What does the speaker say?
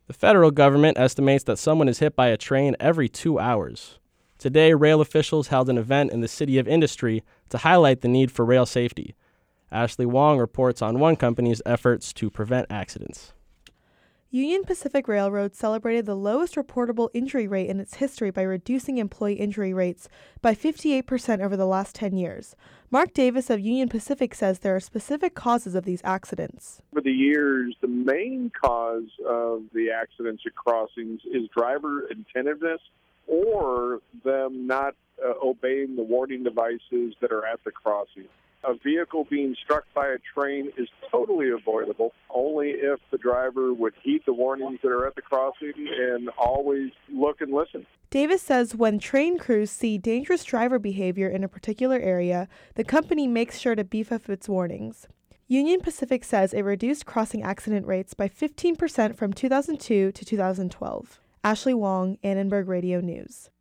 The federal government estimates that someone is hit by a train every 2 hours. Today, rail officials held an event in the City of Industry to highlight the need for rail safety. Ashley Wong reports on one company's efforts to prevent accidents. Union Pacific Railroad celebrated the lowest reportable injury rate in its history by reducing employee injury rates by 58% over the last 10 years. Mark Davis of Union Pacific says there are specific causes of these accidents. Over the years, the main cause of the accidents at crossings is driver attentiveness or them not obeying the warning devices that are at the crossing. A vehicle being struck by a train is totally avoidable only if the driver would heed the warnings that are at the crossing and always look and listen. Davis says when train crews see dangerous driver behavior in a particular area, the company makes sure to beef up its warnings. Union Pacific says it reduced crossing accident rates by 15% from 2002 to 2012. Ashley Wong, Annenberg Radio News.